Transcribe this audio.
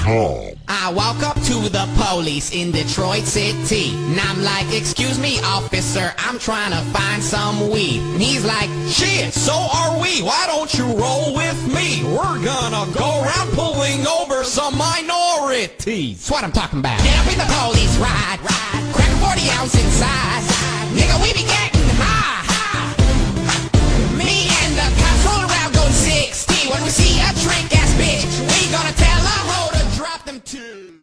I walk up to the police in Detroit City, and I'm like, excuse me, officer, I'm trying to find some weed. And he's like, shit, so are we. Why don't you roll with me? We're gonna go around pulling over some minorities. That's what I'm talking about. Get up in the police ride, crack a 40 ounce inside.